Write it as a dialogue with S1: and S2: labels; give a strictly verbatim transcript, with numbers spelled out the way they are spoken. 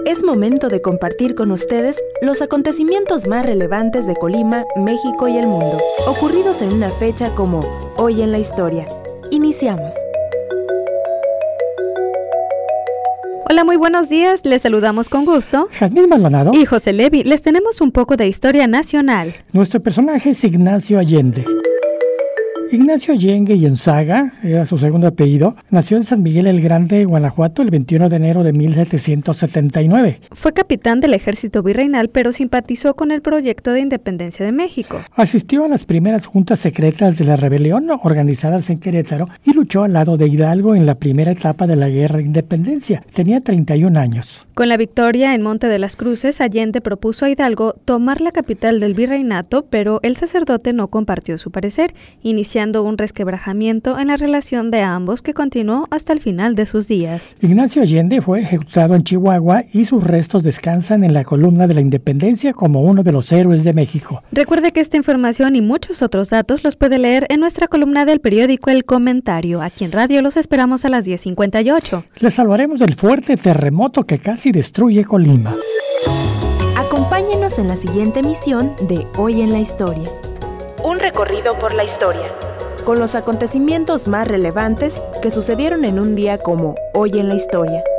S1: Es momento de compartir con ustedes los acontecimientos más relevantes de Colima, México y el mundo, ocurridos en una fecha como Hoy en la Historia. Iniciamos.
S2: Hola, muy buenos días. Les saludamos con gusto
S3: Jazmín Maldonado
S2: y José Levi. Les tenemos un poco de historia nacional.
S3: Nuestro personaje es Ignacio Allende. Ignacio Allende y Gonzaga, era su segundo apellido, nació en San Miguel el Grande, Guanajuato, el veintiuno de enero de mil setecientos setenta y nueve.
S2: Fue capitán del ejército virreinal, pero simpatizó con el proyecto de independencia de México.
S3: Asistió a las primeras juntas secretas de la rebelión organizadas en Querétaro y luchó al lado de Hidalgo en la primera etapa de la Guerra de Independencia. Tenía treinta y un años.
S2: Con la victoria en Monte de las Cruces, Allende propuso a Hidalgo tomar la capital del virreinato, pero el sacerdote no compartió su parecer, inició un resquebrajamiento en la relación de ambos que continuó hasta el final de sus días.
S3: Ignacio Allende fue ejecutado en Chihuahua y sus restos descansan en la columna de la Independencia como uno de los héroes de México.
S2: Recuerde que esta información y muchos otros datos los puede leer en nuestra columna del periódico El Comentario. Aquí en radio los esperamos a las diez cincuenta y ocho.
S3: Les salvaremos del fuerte terremoto que casi destruye Colima.
S1: Acompáñenos en la siguiente emisión de Hoy en la Historia. Un recorrido por la historia, con los acontecimientos más relevantes que sucedieron en un día como Hoy en la Historia.